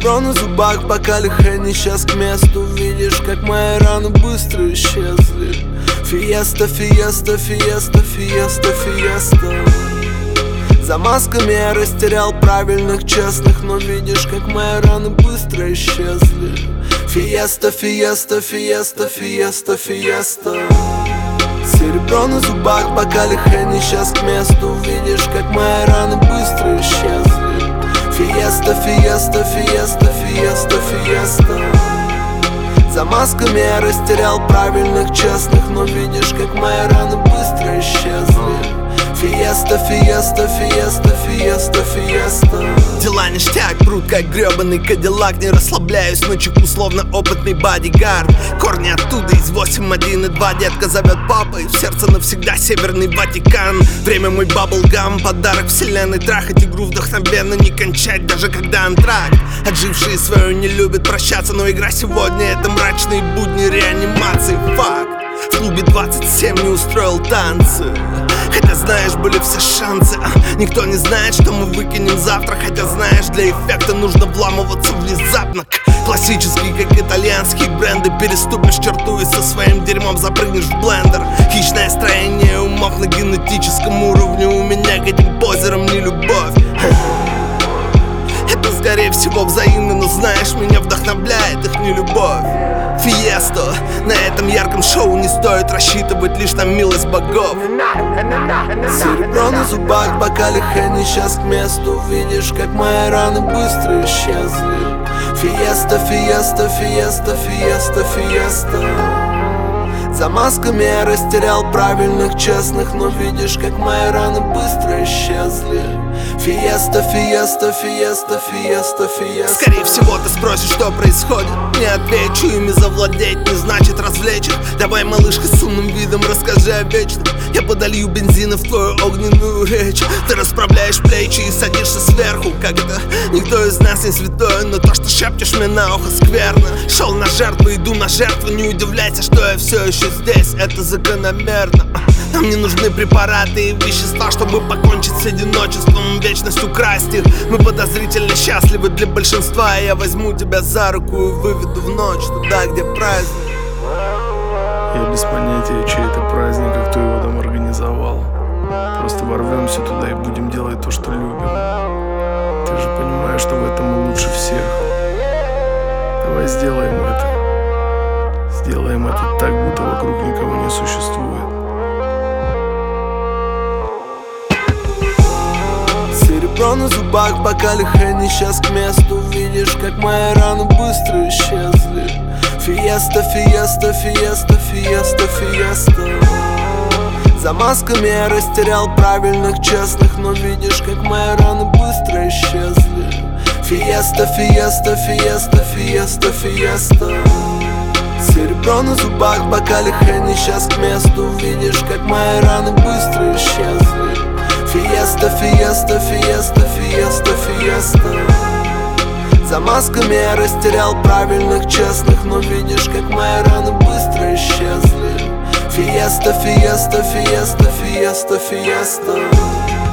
Серебро на зубах, бокале Хенни, сейчас к месту. Видишь, как мои раны быстро исчезли. Фиеста, фиеста, фиеста, фиеста, фиеста. За масками я растерял правильных, честных, но видишь, как мои раны быстро исчезли. Фиеста, фиеста, фиеста, фиеста, фиеста. Серебро на зубах, бокале Хенни, сейчас к месту. Видишь, как мои раны быстро исчезли. Фиеста, фиеста, фиеста, фиеста, фиеста. За масками я растерял правильных, честных, но видишь, как мои раны быстро исчезли. Фиеста, фиеста, фиеста, фиеста, фиеста. Дела ништяк, прут как гребаный кадиллак. Не расслабляюсь на чеку, словно опытный бодигард. Корни оттуда из 8, 1 и 2. Детка зовет папа, и в сердце навсегда Северный Ватикан. Время мой баблгам, подарок вселенной. Трахать игру вдохновенно, не кончать, даже когда антракт. Отжившие свою не любят прощаться, но игра сегодня — это мрачные будни реанимации. Факт. В клубе 27 не устроил танцы. Хотя знаешь, были все шансы. Никто не знает, что мы выкинем завтра. Хотя знаешь, для эффекта нужно вламываться внезапно. Классические, как итальянские бренды. Переступишь черту и со своим дерьмом запрыгнешь в блендер. Хищное строение умов на генетическом уровне. У меня к этим позерам не любовь. Это скорее всего взаимно, но знаешь, меня вдохновляет их не любовь. Фиесто, на этом ярком шоу не стоит рассчитывать лишь на милость богов. Серебро на зубах, бокале Хенни, сейчас к месту. Видишь, как мои раны быстро исчезли. Фиеста, фиеста, фиеста, фиеста, фиеста. За масками я растерял правильных, честных, но видишь, как мои раны быстро исчезли. Фиеста, фиеста, фиеста, фиеста, фиеста. Скорее всего ты спросишь, что происходит. Не отвечу, ими завладеть не значит развлечь их. Давай, малышка, с умным видом расскажи о вечном. Я подолью бензина в твою огненную речь. Ты расправляешь плечи и садишься сверху. Как это? Никто из нас не святой, но то, что шепчешь мне на ухо, скверно. Шел на жертву, иду на жертву. Не удивляйся, что я все еще здесь, это закономерно. Нам не нужны препараты и вещества, чтобы покончить с одиночеством, вечность украсть их. Мы подозрительно счастливы для большинства, и я возьму тебя за руку и выведу в ночь туда, где праздник. Я без понятия, чей это праздник, а кто его там организовал. Просто ворвемся туда и будем делать то, что любим. Ты же понимаешь, что в этом мы лучше всех. Давай сделаем это. Сделаем это так, будто вокруг никого не существует. Серебро на зубах, бокале Хенни, сейчас к месту. Видишь, как мои раны быстро исчезли. Фиеста, фиеста, фиеста, фиеста, фиеста. За масками я растерял правильных, честных, но видишь, как мои раны быстро исчезли. Фиеста, фиеста, фиеста, фиеста, фиеста. Серебро на зубах, бокале Хенни, сейчас к месту. Видишь, как мои раны быстро исчезли. Фиеста, фиеста, фиеста, фиеста, фиеста. За масками я растерял правильных, честных, но видишь, как мои раны быстро исчезли. Фиеста, фиеста, фиеста, фиеста, фиеста.